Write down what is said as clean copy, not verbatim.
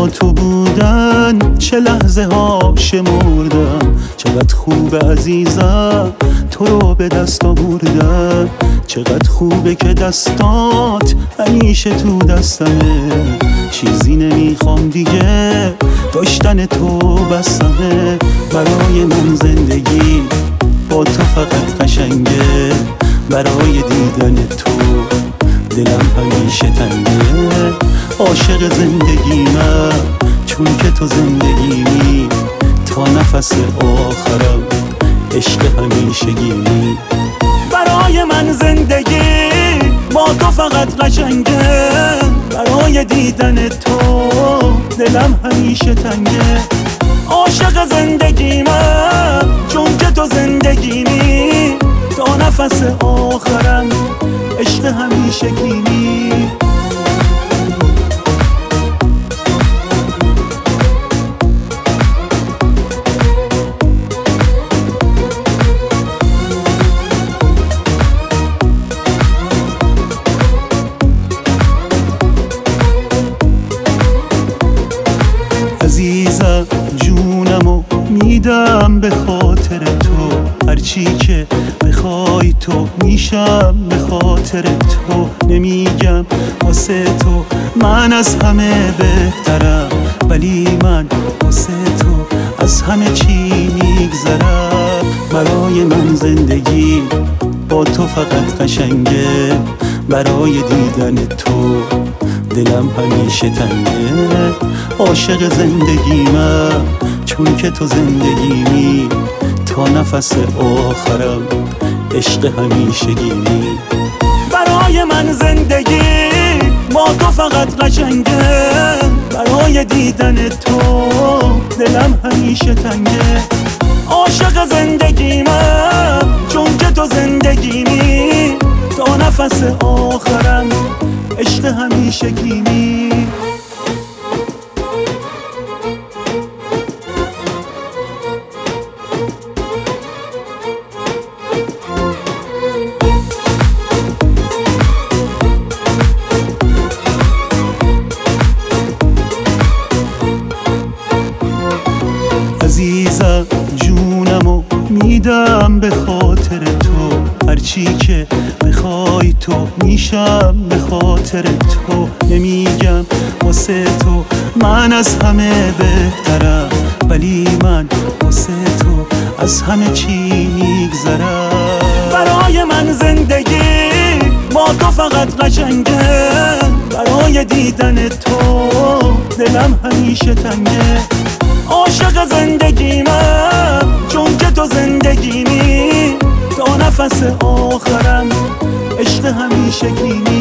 تو بودن چه لحظه ها شمردم، چقدر خوبه عزیزم تو رو به دست آوردم، چقدر خوبه که دستات همیشه تو دستمه، چیزی نمیخوام دیگه داشتن تو بسمه. برای من زندگی با تو فقط قشنگه، برای دیدن تو دلم همیشه تنگه. عاشق زندگیمم چون که تو زندگیمی، تا نفس آخرم عشق همیشگیمی. برای من زندگی با تو فقط قشنگه، برای دیدن تو دلم همیشه تنگه. عاشق زندگیمم چون که تو زندگیمی، تا نفس آخرم عشق همیشگیمی. عزیزم جونمو میدم به خاطر تو، هرچی که بخوای تو میشم به خاطر تو. نمیگم واسه تو من از همه بهترم، ولی من واسه تو از همه چی میگذرم. برای من زندگی با تو فقط قشنگه، برای دیدن تو دلم همیشه تنگه. عاشق زندگیمم چون که تو زندگیمی، تا نفس آخرم عشق همیشگیمی. برای من زندگی با تو فقط قشنگه، برای دیدن تو دلم همیشه تنگه. عاشق زندگیمم چون که تو زندگیمی، تا نفس آخرم عشق همیشگیمی. عزیزم جونمو میدم به خاطر تو، هرچی که بخوای تو میشم به خاطر تو. نمیگم واسه تو من از همه بهترم، ولی من واسه تو از همه چی میگذرم. برای من زندگی با تو فقط قشنگه، برای دیدن تو دلم همیشه تنگه. عاشق زندگیمم چون که تو زندگیمی، تا نفس آخرم عشق همیشگیمی.